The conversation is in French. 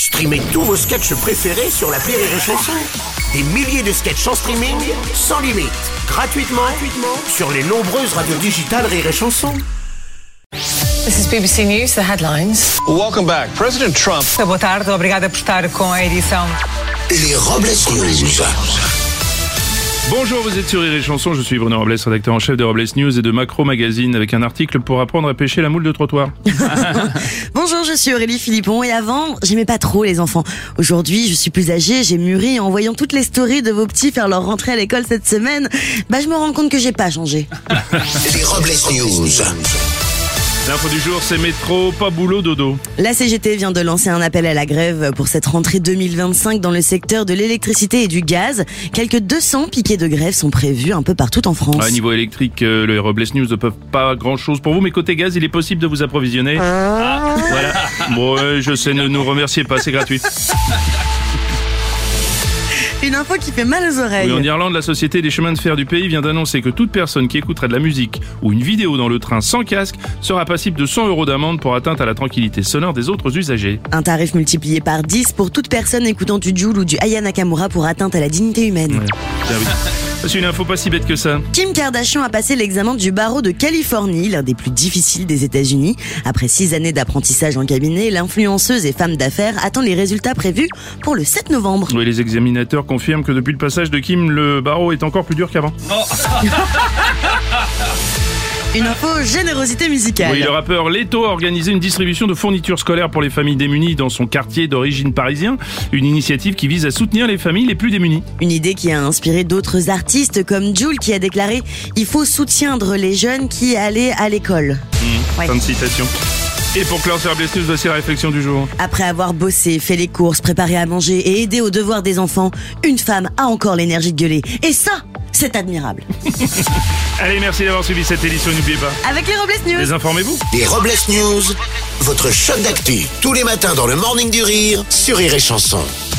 Streamez tous vos sketchs préférés sur l'appli Rire et Chanson. Des milliers de sketchs en streaming, sans limite, gratuitement sur les nombreuses radios digitales Rire et Chanson. This is BBC News, the headlines. Welcome back. President Trump. Boa tarde, obrigada por estar com a edição. Les Robles News. Bonjour, vous êtes sur Rire et Chanson, je suis Bruno Robles, rédacteur en chef de Robles News et de Macro Magazine, avec un article pour apprendre à pêcher la moule de trottoir. Bonjour, je suis Aurélie Philippon et avant, j'aimais pas trop les enfants. Aujourd'hui, je suis plus âgée, j'ai mûri et en voyant toutes les stories de vos petits faire leur rentrée à l'école cette semaine, je me rends compte que j'ai pas changé. Les Robles News. L'info du jour, c'est métro, pas boulot, dodo. La CGT vient de lancer un appel à la grève pour cette rentrée 2025 dans le secteur de l'électricité et du gaz. Quelques 200 piquets de grève sont prévus un peu partout en France. À niveau électrique, les Robles News ne peuvent pas grand chose pour vous, mais côté gaz, il est possible de vous approvisionner. Voilà. Bon, je sais, ne nous remerciez pas, c'est gratuit. Une info qui fait mal aux oreilles. Oui, en Irlande, la Société des chemins de fer du pays vient d'annoncer que toute personne qui écouterait de la musique ou une vidéo dans le train sans casque sera passible de 100 € d'amende pour atteinte à la tranquillité sonore des autres usagers. Un tarif multiplié par 10 pour toute personne écoutant du Jul ou du Aya Nakamura pour atteinte à la dignité humaine. Ouais. Tiens, oui. C'est une info pas si bête que ça. Kim Kardashian a passé l'examen du barreau de Californie, l'un des plus difficiles des États-Unis. Après 6 années d'apprentissage en cabinet, l'influenceuse et femme d'affaires attend les résultats prévus pour le 7 novembre. Oui, les examinateurs confirment que depuis le passage de Kim, le barreau est encore plus dur qu'avant. Une info générosité musicale. Oui, le rappeur Leto a organisé une distribution de fournitures scolaires pour les familles démunies dans son quartier d'origine parisien. Une initiative qui vise à soutenir les familles les plus démunies. Une idée qui a inspiré d'autres artistes comme Jul qui a déclaré « Il faut soutiendre les jeunes qui allaient à l'école ». Ouais. Fin de citation. Et pour clore sur Robles News, voici la réflexion du jour. Après avoir bossé, fait les courses, préparé à manger et aidé aux devoirs des enfants, une femme a encore l'énergie de gueuler. Et ça, c'est admirable. Allez, merci d'avoir suivi cette édition, n'oubliez pas. Avec les Robles News. Désinformez-vous. Les Robles News, votre shot d'actu, tous les matins dans le Morning du Rire sur Rire et Chanson.